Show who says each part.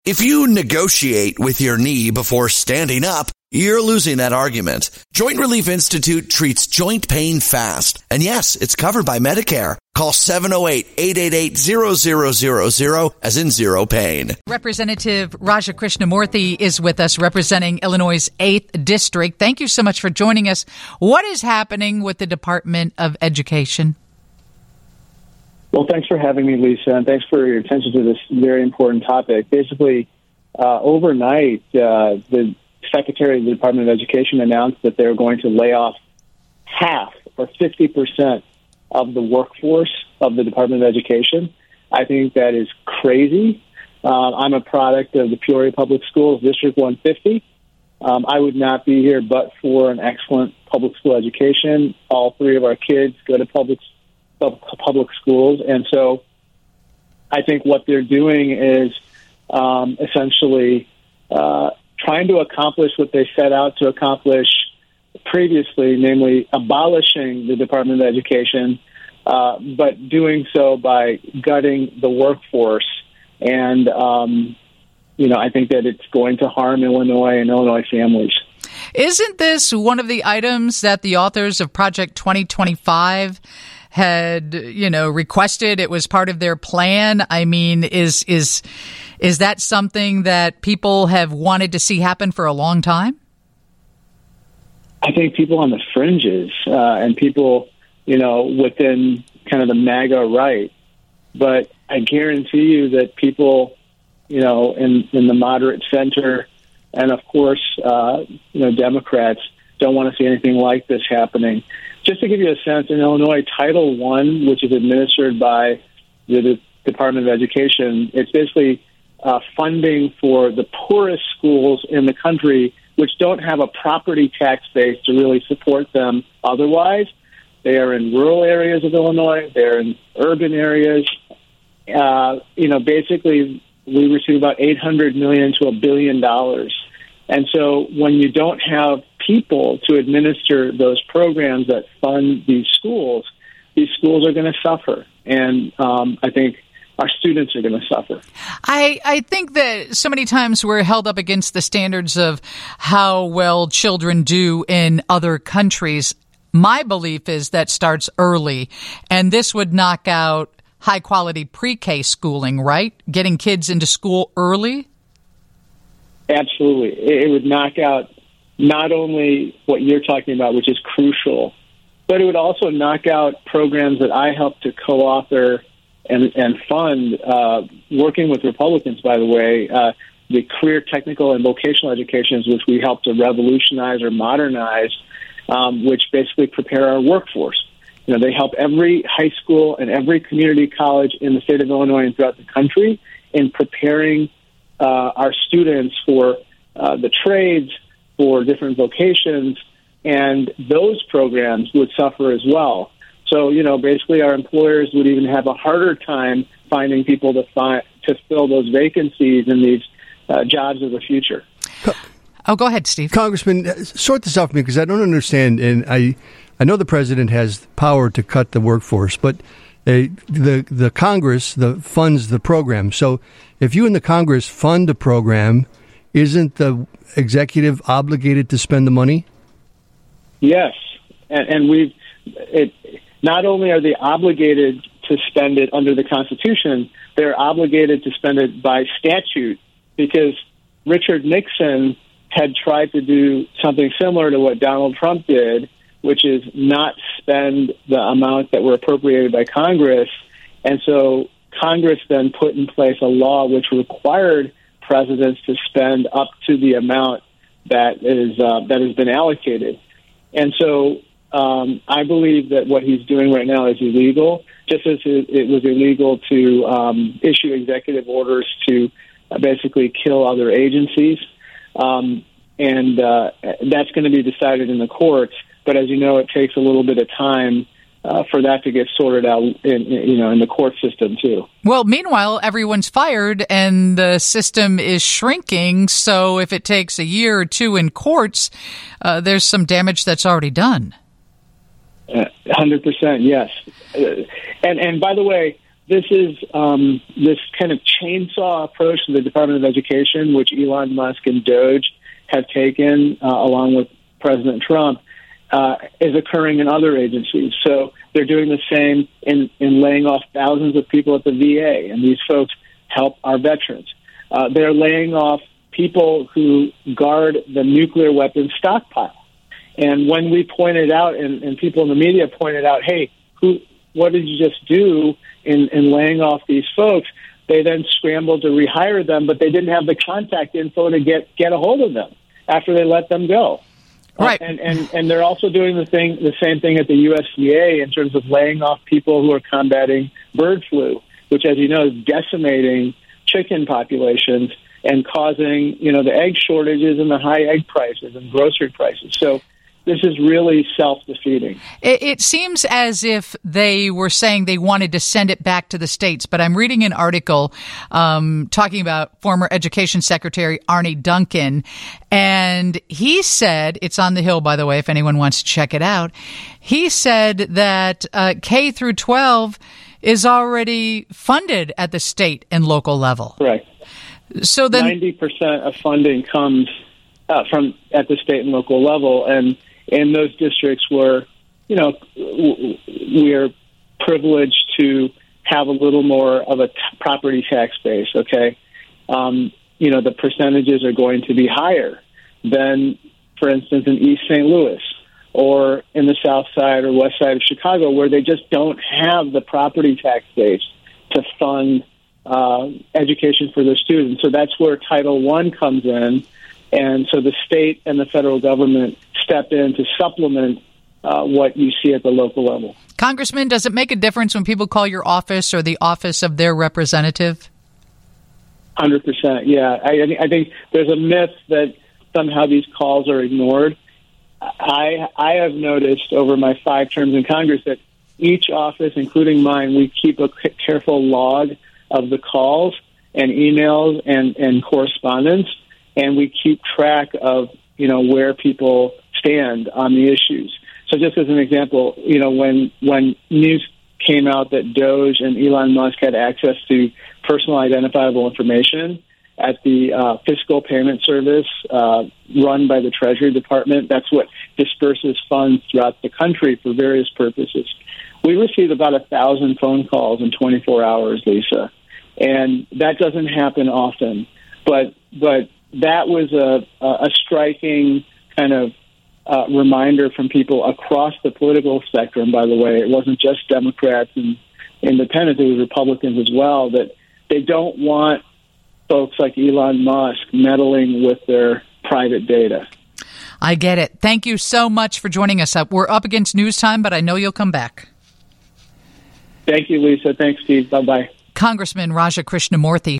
Speaker 1: If you negotiate with your knee before standing up, you're losing that argument. Joint Relief Institute treats joint pain fast. And yes, it's covered by Medicare. Call 708-888-0000 as in zero pain.
Speaker 2: Representative Raja Krishnamurthy is with us representing Illinois' 8th District. Thank you so much for joining us. What is happening with the Department of Education?
Speaker 3: Well, thanks for having me, Lisa, and thanks for your attention to this very important topic. Basically, overnight, the Secretary of the Department of Education announced that they're going to lay off half, or 50%, of the workforce of the Department of Education. I think that is crazy. I'm a product of the Peoria Public Schools, District 150. I would not be here but for an excellent public school education. All three of our kids go to public schools, and so I think what they're doing is essentially trying to accomplish what they set out to accomplish previously, namely abolishing the Department of Education, but doing so by gutting the workforce. And, I think that it's going to harm Illinois and Illinois families.
Speaker 2: Isn't this one of the items that the authors of Project 2025 had, requested? It was part of their plan. I mean, is that something that people have wanted to see happen for a long time?
Speaker 3: I think people on the fringes and people, within kind of the MAGA right. But I guarantee you that people, in the moderate center and, of course, Democrats don't want to see anything like this happening. Just to give you a sense, in Illinois, Title I, which is administered by the Department of Education, it's basically funding for the poorest schools in the country, which don't have a property tax base to really support them otherwise. They are in rural areas of Illinois. They're in urban areas. Basically, we receive about $800 million to $1 billion. And so when you don't have people to administer those programs that fund these schools are going to suffer. And I think our students are going to suffer.
Speaker 2: I think that so many times we're held up against the standards of how well children do in other countries. My belief is that starts early, and this would knock out high-quality pre-K schooling, right? Getting kids into school early?
Speaker 3: Absolutely. It would knock out not only what you're talking about, which is crucial, but it would also knock out programs that I helped to co-author and fund, working with Republicans, by the way, the career technical and vocational educations, which we helped to revolutionize or modernize, which basically prepare our workforce. They help every high school and every community college in the state of Illinois and throughout the country in preparing our students for the trades, for different vocations, and those programs would suffer as well. So, basically our employers would even have a harder time finding people to fill those vacancies in these jobs of the future.
Speaker 2: Oh, go ahead, Steve.
Speaker 4: Congressman, sort this out for me because I don't understand, and I know the president has power to cut the workforce, but the Congress funds the program. So if you and the Congress fund a program, isn't the executive obligated to spend the money?
Speaker 3: Yes, and not only are they obligated to spend it under the Constitution, they're obligated to spend it by statute, because Richard Nixon had tried to do something similar to what Donald Trump did, which is not spend the amounts that were appropriated by Congress. And so Congress then put in place a law which required presidents to spend up to the amount that has been allocated. And so I believe that what he's doing right now is illegal, just as it was illegal to issue executive orders to basically kill other agencies. And that's going to be decided in the courts. But as you know, it takes a little bit of time for that to get sorted out in the court system too.
Speaker 2: Well, meanwhile, everyone's fired and the system is shrinking. So if it takes a year or two in courts, there's some damage that's already done.
Speaker 3: 100%, yes. And by the way, this is this kind of chainsaw approach to the Department of Education, which Elon Musk and Doge have taken along with President Trump, is occurring in other agencies. So they're doing the same in laying off thousands of people at the VA, and these folks help our veterans. They're laying off people who guard the nuclear weapons stockpile. And when we pointed out, and people in the media pointed out, hey, what did you just do in laying off these folks? They then scrambled to rehire them, but they didn't have the contact info to get a hold of them after they let them go.
Speaker 2: Right.
Speaker 3: And they're also doing the same thing at the USDA in terms of laying off people who are combating bird flu, which, as you know, is decimating chicken populations and causing, the egg shortages and the high egg prices and grocery prices. So this is really self-defeating.
Speaker 2: It seems as if they were saying they wanted to send it back to the states, but I'm reading an article talking about former Education Secretary Arne Duncan, and he said, it's on the Hill, by the way, if anyone wants to check it out, he said that K through 12 is already funded at the state and local level.
Speaker 3: Right.
Speaker 2: So then
Speaker 3: 90% of funding comes from at the state and local level, and in those districts where, we are privileged to have a little more of a property tax base, okay? The percentages are going to be higher than, for instance, in East St. Louis or in the South Side or West Side of Chicago, where they just don't have the property tax base to fund education for their students. So that's where Title I comes in. And so the state and the federal government step in to supplement what you see at the local level.
Speaker 2: Congressman, does it make a difference when people call your office or the office of their representative?
Speaker 3: 100%, yeah. I think there's a myth that somehow these calls are ignored. I have noticed over my 5 terms in Congress that each office, including mine, we keep a careful log of the calls and emails and correspondence, and we keep track of, where people stand on the issues. So just as an example, when news came out that Doge and Elon Musk had access to personal identifiable information at the fiscal payment service run by the Treasury Department, that's what disperses funds throughout the country for various purposes. We received about 1,000 phone calls in 24 hours, Lisa, and that doesn't happen often. But that was a striking kind of reminder from people across the political spectrum, by the way. It wasn't just Democrats and independents, it was Republicans as well, that they don't want folks like Elon Musk meddling with their private data.
Speaker 2: I get it. Thank you so much for joining us. We're up against news time, but I know you'll come back.
Speaker 3: Thank you, Lisa. Thanks, Steve. Bye-bye.
Speaker 2: Congressman Raja Krishnamoorthi.